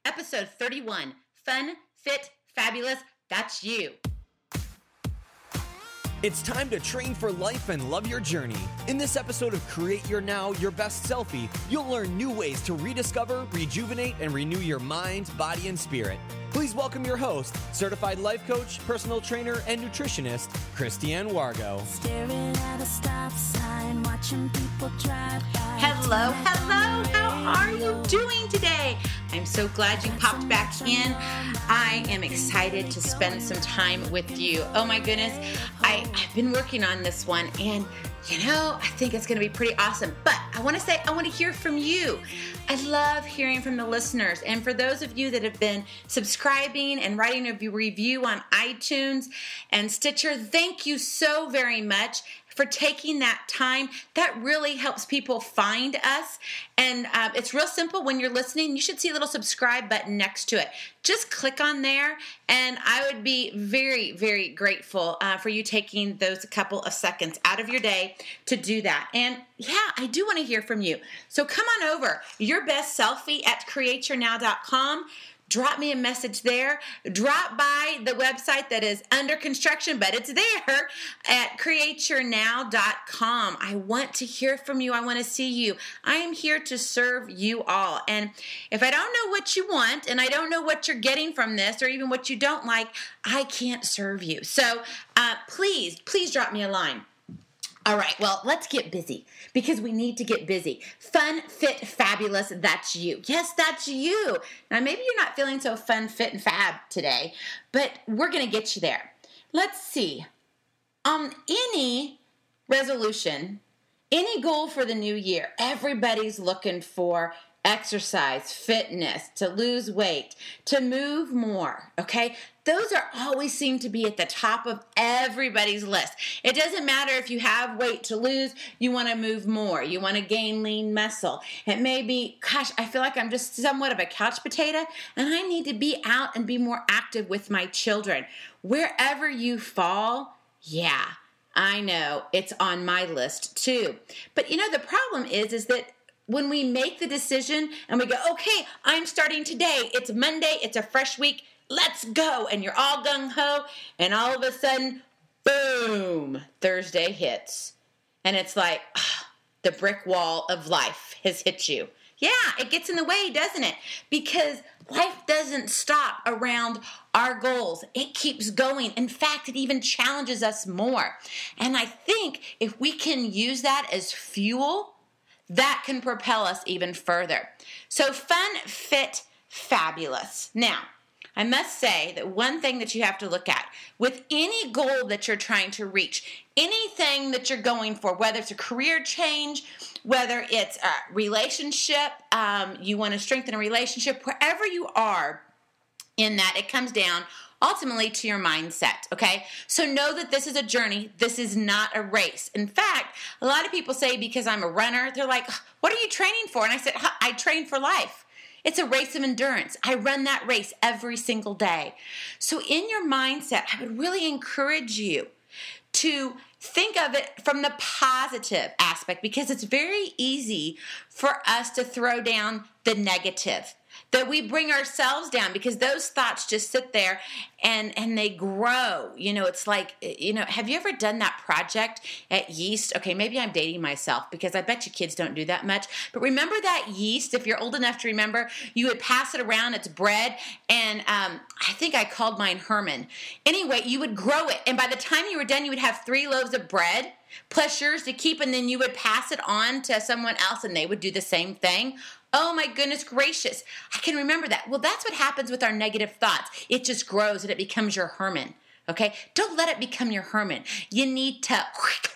Episode 31, Fun, Fit, Fabulous, that's you. It's time to train for life and love your journey. In this episode of Create Your Now, Your Best Selfie, you'll learn new ways to rediscover, rejuvenate, and renew your mind, body, and spirit. Please welcome your host, certified life coach, personal trainer, and nutritionist, Christiane Wargo. Staring at a stop sign, watching people drive by. Hello. How are you doing today? I'm so glad you popped back in. I am excited to spend some time with you. Oh my goodness, I've been working on this one, and I think it's going to be pretty awesome. But I want to hear from you. I love hearing from the listeners. And for those of you that have been subscribing and writing a review on iTunes and Stitcher, thank you so very much for taking that time. That really helps people find us. And it's real simple. When you're listening, you should see a little subscribe button next to it. Just click on there, and I would be very, very grateful for you taking those couple of seconds out of your day to do that. And yeah, I do want to hear from you. So come on over, Your Best Selfie at createyournow.com. Drop me a message there. Drop by the website that is under construction, but it's there at createyournow.com. I want to hear from you. I want to see you. I am here to serve you all. And if I don't know what you want, and I don't know what you're getting from this, or even what you don't like, I can't serve you. So please drop me a line. All right, well, let's get busy, because we need to get busy. Fun, fit, fabulous, that's you. Yes, that's you. Now, maybe you're not feeling so fun, fit, and fab today, but we're going to get you there. Let's see. Any resolution, any goal for the new year, everybody's looking for exercise, fitness, to lose weight, to move more, okay? Those are always seem to be at the top of everybody's list. It doesn't matter if you have weight to lose, you want to move more, you want to gain lean muscle. It may be, gosh, I feel like I'm just somewhat of a couch potato, and I need to be out and be more active with my children. Wherever you fall, yeah, I know it's on my list too. But the problem is that when we make the decision and we go, okay, I'm starting today. It's Monday. It's a fresh week. Let's go. And you're all gung-ho. And all of a sudden, boom, Thursday hits. And it's like the brick wall of life has hit you. Yeah, it gets in the way, doesn't it? Because life doesn't stop around our goals. It keeps going. In fact, it even challenges us more. And I think if we can use that as fuel, that can propel us even further. So fun, fit, fabulous. Now, I must say that one thing that you have to look at with any goal that you're trying to reach, anything that you're going for, whether it's a career change, whether it's a relationship, you want to strengthen a relationship, wherever you are in that, it comes down ultimately to your mindset, okay? So know that this is a journey. This is not a race. In fact, a lot of people say because I'm a runner, they're like, what are you training for? And I said, I train for life. It's a race of endurance. I run that race every single day. So in your mindset, I would really encourage you to think of it from the positive aspect, because it's very easy for us to throw down the negative, that we bring ourselves down, because those thoughts just sit there and they grow. It's like, have you ever done that project at yeast? Okay, maybe I'm dating myself, because I bet you kids don't do that much. But remember that yeast, if you're old enough to remember, you would pass it around, it's bread, and I think I called mine Herman. Anyway, you would grow it, and by the time you were done, you would have 3 loaves of bread, plus yours to keep, and then you would pass it on to someone else, and they would do the same thing. Oh my goodness gracious, I can remember that. Well, that's what happens with our negative thoughts. It just grows and it becomes your Herman, okay? Don't let it become your Herman. You need to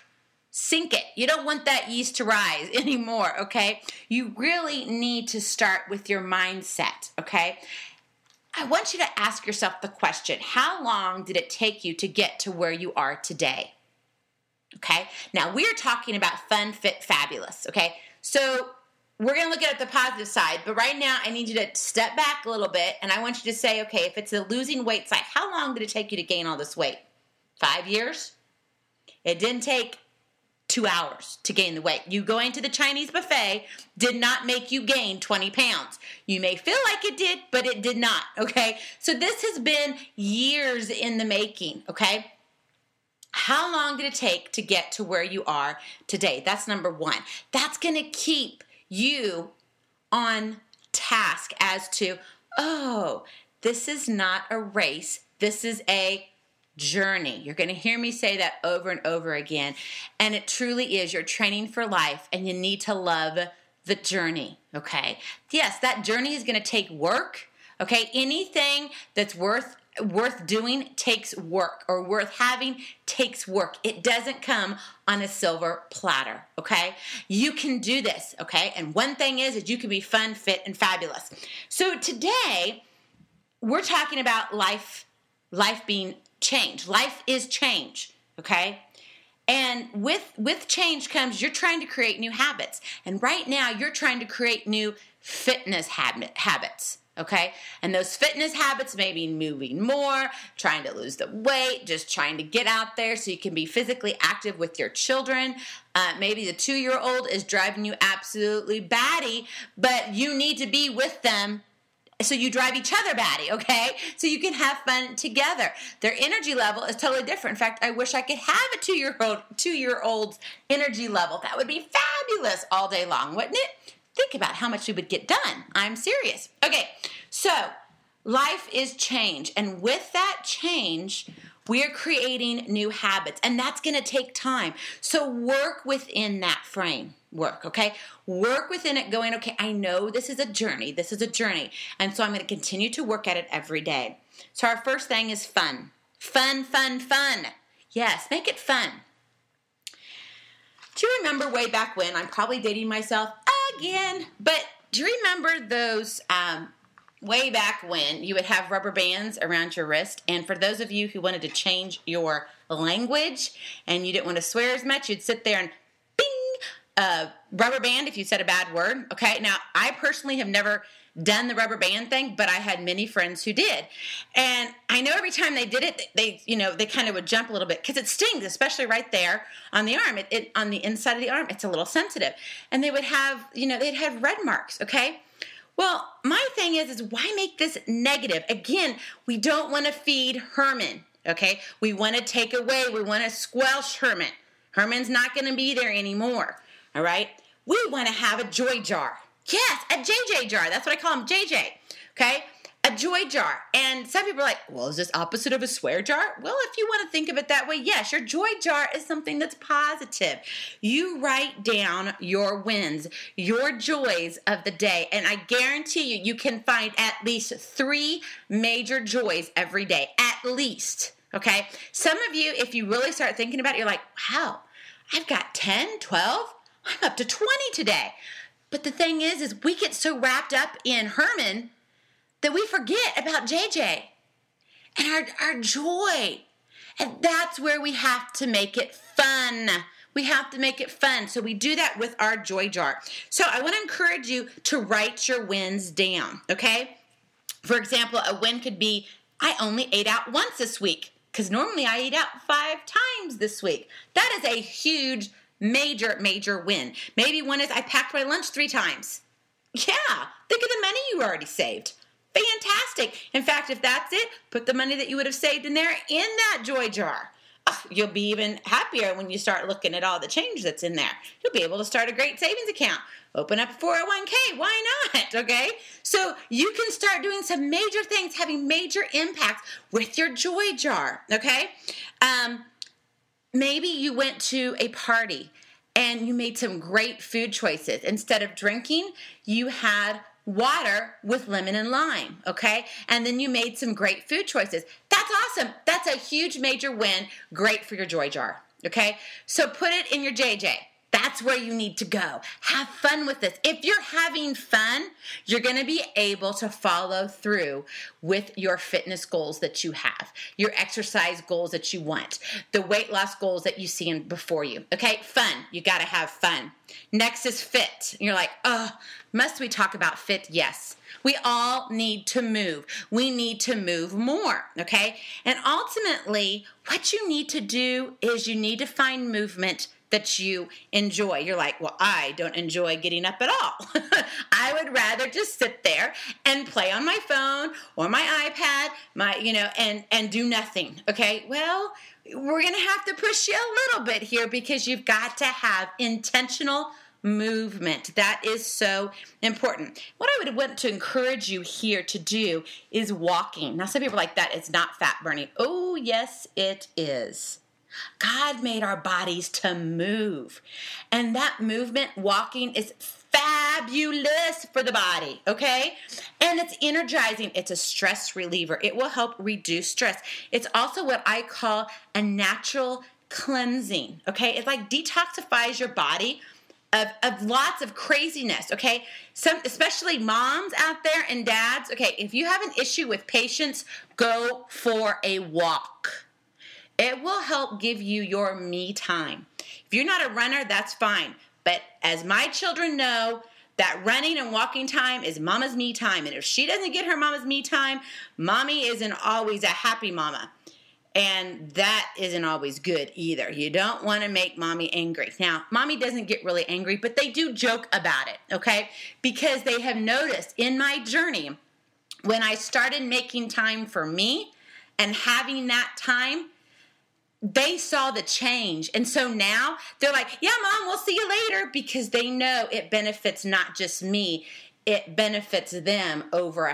sink it. You don't want that yeast to rise anymore, okay? You really need to start with your mindset, okay? I want you to ask yourself the question, how long did it take you to get to where you are today? Okay? Now, we're talking about fun, fit, fabulous, okay? So we're going to look at the positive side, but right now I need you to step back a little bit, and I want you to say, okay, if it's the losing weight side, how long did it take you to gain all this weight? 5 years? It didn't take 2 hours to gain the weight. You going to the Chinese buffet did not make you gain 20 pounds. You may feel like it did, but it did not, okay? So this has been years in the making, okay? How long did it take to get to where you are today? That's number one. That's going to keep you on task as to, oh, this is not a race. This is a journey. You're going to hear me say that over and over again. And it truly is. You're training for life, and you need to love the journey, okay? Yes, that journey is going to take work, okay? Anything that's worth doing takes work, or worth having takes work. It doesn't come on a silver platter, okay? You can do this, okay? And one thing is you can be fun, fit, and fabulous. So today, we're talking about life being change. Life is change, okay? And with change comes, you're trying to create new habits. And right now, you're trying to create new fitness habits, okay? And those fitness habits may be moving more, trying to lose the weight, just trying to get out there so you can be physically active with your children. Maybe the 2-year-old is driving you absolutely batty, but you need to be with them so you drive each other batty, okay? So you can have fun together. Their energy level is totally different. In fact, I wish I could have a 2-year-old's energy level. That would be fabulous all day long, wouldn't it? Think about how much we would get done. I'm serious. Okay, so life is change. And with that change, we are creating new habits. And that's going to take time. So work within that framework, okay? Work within it going, okay, I know this is a journey. This is a journey. And so I'm going to continue to work at it every day. So our first thing is fun. Fun, fun, fun. Yes, make it fun. Do you remember way back when? I'm probably dating myself again, but do you remember those way back when you would have rubber bands around your wrist? And for those of you who wanted to change your language and you didn't want to swear as much, you'd sit there and bing, rubber band if you said a bad word. Okay, now I personally have never done the rubber band thing, but I had many friends who did. And I know every time they did it, they kind of would jump a little bit because it stings, especially right there on the arm. It on the inside of the arm, it's a little sensitive. And they would have, they'd have red marks, okay? Well, my thing is why make this negative? Again, we don't want to feed Herman, okay? We want to take away, we want to squelch Herman. Herman's not going to be there anymore, all right? We want to have a joy jar. Yes, a JJ jar. That's what I call them, JJ, okay? A joy jar. And some people are like, well, is this opposite of a swear jar? Well, if you want to think of it that way, yes, your joy jar is something that's positive. You write down your wins, your joys of the day, and I guarantee you can find at least 3 major joys every day, at least, okay? Some of you, if you really start thinking about it, you're like, wow, I've got 10, 12, I'm up to 20 today. But the thing is we get so wrapped up in Herman that we forget about JJ and our joy. And that's where we have to make it fun. We have to make it fun. So we do that with our joy jar. So I want to encourage you to write your wins down, okay? For example, a win could be, I only ate out once this week because normally I eat out 5 times this week. That is a huge major win. Maybe one is I packed my lunch 3 times. Yeah, think of the money you already saved. Fantastic. In fact, if that's it, put the money that you would have saved in there in that joy jar. Oh, you'll be even happier when you start looking at all the change that's in there. You'll be able to start a great savings account. Open up a 401k. Why not? Okay? So you can start doing some major things, having major impacts with your joy jar. Okay? Maybe you went to a party and you made some great food choices. Instead of drinking, you had water with lemon and lime, okay? And then you made some great food choices. That's awesome. That's a huge major win. Great for your joy jar, okay? So put it in your JJ. That's where you need to go. Have fun with this. If you're having fun, you're going to be able to follow through with your fitness goals that you have, your exercise goals that you want, the weight loss goals that you see before you. Okay, fun. You got to have fun. Next is fit. You're like, oh, must we talk about fit? Yes. We all need to move. We need to move more, okay? And ultimately, what you need to do is you need to find movement that you enjoy. You're like, well, I don't enjoy getting up at all. I would rather just sit there and play on my phone or my iPad, and do nothing. Okay, well, we're going to have to push you a little bit here because you've got to have intentional movement. That is so important. What I would want to encourage you here to do is walking. Now, some people are like, that is not fat burning. Oh, yes, it is. God made our bodies to move. And that movement, walking, is fabulous for the body, okay? And it's energizing. It's a stress reliever. It will help reduce stress. It's also what I call a natural cleansing, okay? It like detoxifies your body of lots of craziness, okay? Especially moms out there and dads, okay, if you have an issue with patience, go for a walk. It will help give you your me time. If you're not a runner, that's fine. But as my children know, that running and walking time is mama's me time. And if she doesn't get her mama's me time, mommy isn't always a happy mama. And that isn't always good either. You don't want to make mommy angry. Now, mommy doesn't get really angry, but they do joke about it, okay? Because they have noticed in my journey, when I started making time for me and having that time, they saw the change. And so now they're like, yeah, Mom, we'll see you later, because they know it benefits not just me, it benefits them over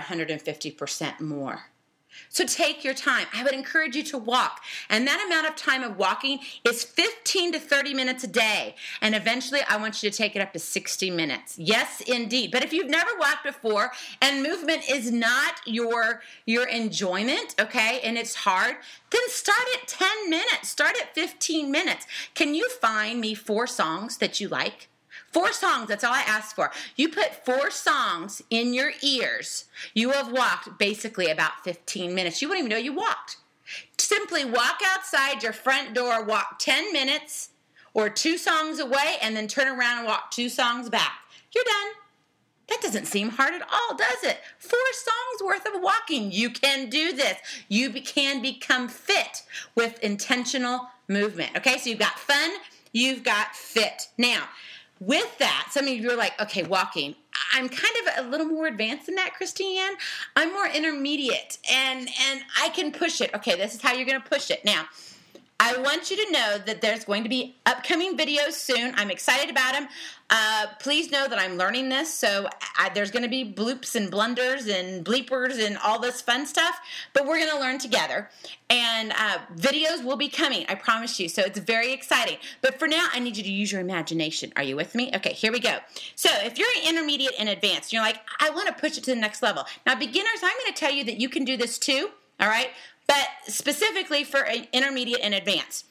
150% more. So take your time. I would encourage you to walk. And that amount of time of walking is 15 to 30 minutes a day. And eventually I want you to take it up to 60 minutes. Yes, indeed. But if you've never walked before and movement is not your enjoyment, okay, and it's hard, then start at 10 minutes. Start at 15 minutes. Can you find me 4 songs that you like? 4 songs, that's all I ask for. You put 4 songs in your ears, you have walked basically about 15 minutes. You wouldn't even know you walked. Simply walk outside your front door, walk 10 minutes or 2 songs away, and then turn around and walk 2 songs back. You're done. That doesn't seem hard at all, does it? 4 songs worth of walking. You can do this. You can become fit with intentional movement. Okay, so you've got fun, you've got fit. Now, with that, some of you are like, okay, walking. I'm kind of a little more advanced than that, Christine. I'm more intermediate, and I can push it. Okay, this is how you're going to push it. Now, I want you to know that there's going to be upcoming videos soon. I'm excited about them. Please know that I'm learning this, so there's going to be bloops and blunders and bleepers and all this fun stuff, but we're going to learn together. And videos will be coming, I promise you, so it's very exciting. But for now, I need you to use your imagination. Are you with me? Okay, here we go. So if you're intermediate and advanced, you're like, I want to push it to the next level. Now, beginners, I'm going to tell you that you can do this too, all right? But specifically for intermediate and advanced,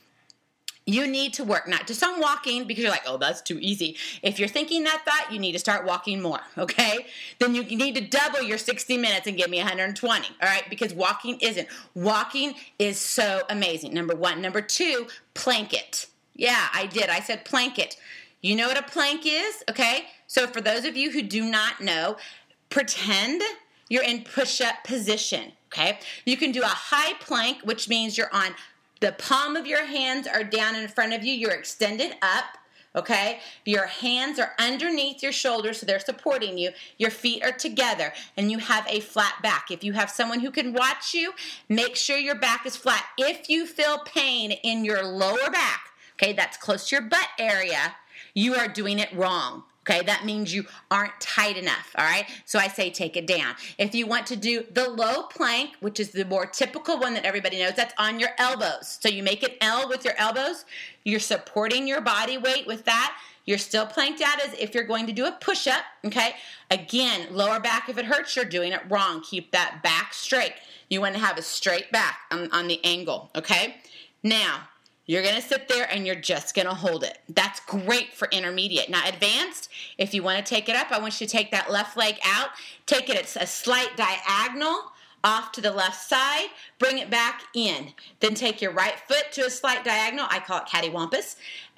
you need to work not just on walking because you're like, oh, that's too easy. If you're thinking that thought, you need to start walking more, okay? Then you need to double your 60 minutes and give me 120, all right? Because walking isn't. Walking is so amazing, number 1. Number 2, plank it. Yeah, I did. I said plank it. You know what a plank is, okay? So for those of you who do not know, pretend you're in push-up position. Okay, you can do a high plank, which means you're on the palm of your hands are down in front of you. You're extended up, okay? Your hands are underneath your shoulders, so they're supporting you. Your feet are together, and you have a flat back. If you have someone who can watch you, make sure your back is flat. If you feel pain in your lower back, okay, that's close to your butt area, you are doing it wrong. Okay, that means you aren't tight enough, all right? So I say take it down. If you want to do the low plank, which is the more typical one that everybody knows, that's on your elbows. So you make an L with your elbows. You're supporting your body weight with that. You're still planked out as if you're going to do a push-up, okay? Again, lower back, if it hurts, you're doing it wrong. Keep that back straight. You want to have a straight back on the angle, okay? Now, you're going to sit there and you're just going to hold it. That's great for intermediate. Now, advanced, if you want to take it up, I want you to take that left leg out. Take it at a slight diagonal off to the left side. Bring it back in. Then take your right foot to a slight diagonal. I call it cattywampus.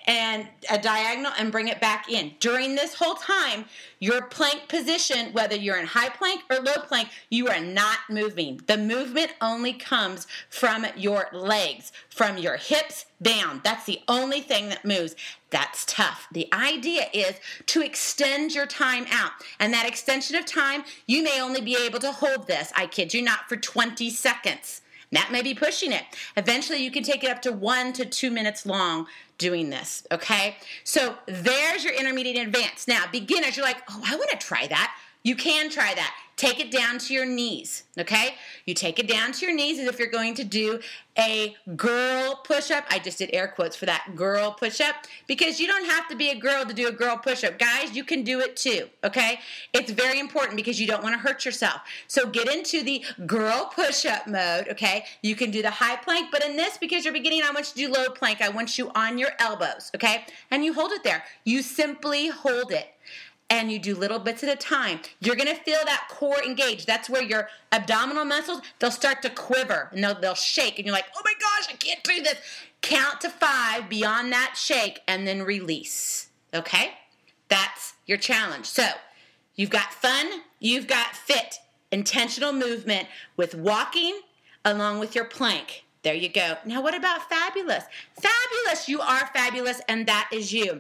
and a diagonal and bring it back in. During this whole time, your plank position, whether you're in high plank or low plank, you are not moving. The movement only comes from your legs, from your hips down. That's the only thing that moves. That's tough. The idea is to extend your time out. And that extension of time, you may only be able to hold this, I kid you not, for 20 seconds. That may be pushing it. Eventually, you can take it up to 1 to 2 minutes long doing this, okay? So there's your intermediate and advanced. Now, beginners, you're like, oh, I want to try that. You can try that. Take it down to your knees, okay? You take it down to your knees as if you're going to do a girl push-up. I just did air quotes for that, girl push-up, because you don't have to be a girl to do a girl push-up. Guys, you can do it too, okay? It's very important because you don't want to hurt yourself. So get into the girl push-up mode, okay? You can do the high plank, but in this, because you're beginning, I want you to do low plank. I want you on your elbows, okay? And you hold it there. You simply hold it. And you do little bits at a time. You're going to feel that core engage. That's where your abdominal muscles, they'll start to quiver and they'll shake. And you're like, oh my gosh, I can't do this. Count to 5 beyond that shake and then release. Okay? That's your challenge. So you've got fun, you've got fit, intentional movement with walking along with your plank. There you go. Now what about fabulous? Fabulous. You are fabulous and that is you.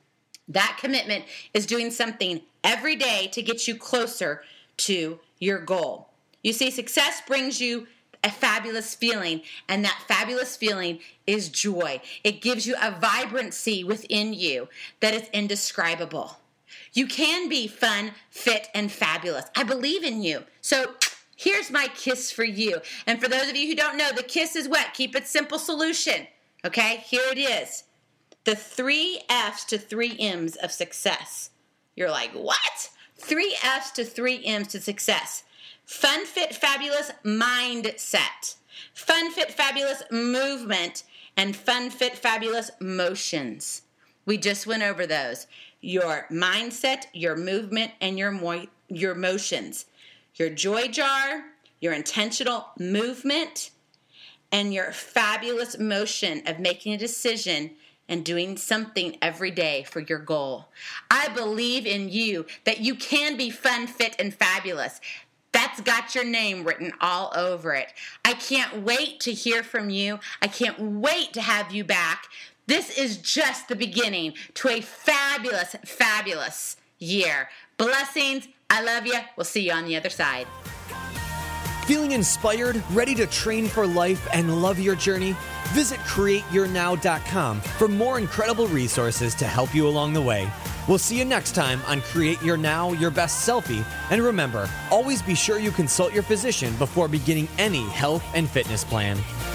That commitment is doing something every day to get you closer to your goal. You see, success brings you a fabulous feeling, and that fabulous feeling is joy. It gives you a vibrancy within you that is indescribable. You can be fun, fit, and fabulous. I believe in you. So here's my kiss for you. And for those of you who don't know, the kiss is what? Keep it simple solution. Okay, here it is. The 3 F's to 3 M's of success. You're like, what? 3 F's to 3 M's to success. Fun, fit, fabulous mindset. Fun, fit, fabulous movement. And fun, fit, fabulous motions. We just went over those. Your mindset, your movement, and your motions. Your joy jar, your intentional movement, and your fabulous motion of making a decision and doing something every day for your goal. I believe in you that you can be fun, fit, and fabulous. That's got your name written all over it. I can't wait to hear from you. I can't wait to have you back. This is just the beginning to a fabulous, fabulous year. Blessings. I love you. We'll see you on the other side. Feeling inspired, ready to train for life and love your journey? Visit CreateYourNow.com for more incredible resources to help you along the way. We'll see you next time on Create Your Now, Your Best Selfie. And remember, always be sure you consult your physician before beginning any health and fitness plan.